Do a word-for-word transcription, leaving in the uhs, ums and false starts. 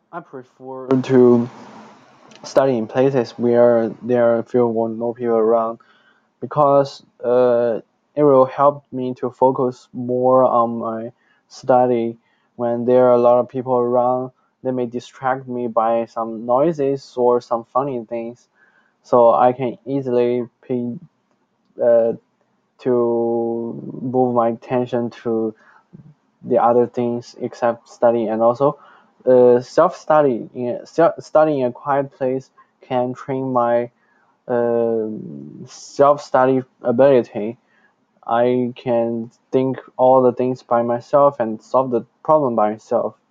I prefer to study in places where there are few or no people around because uh, it will help me to focus more on my study. When there are a lot of people around, they may distract me by some noises or some funny things, so I can easily pay uh, to move my attention to the other things except study. And also uh, self-study in self studying in a quiet place can train my uh, self-study ability. I can think all the things by myself and solve the problem by myself.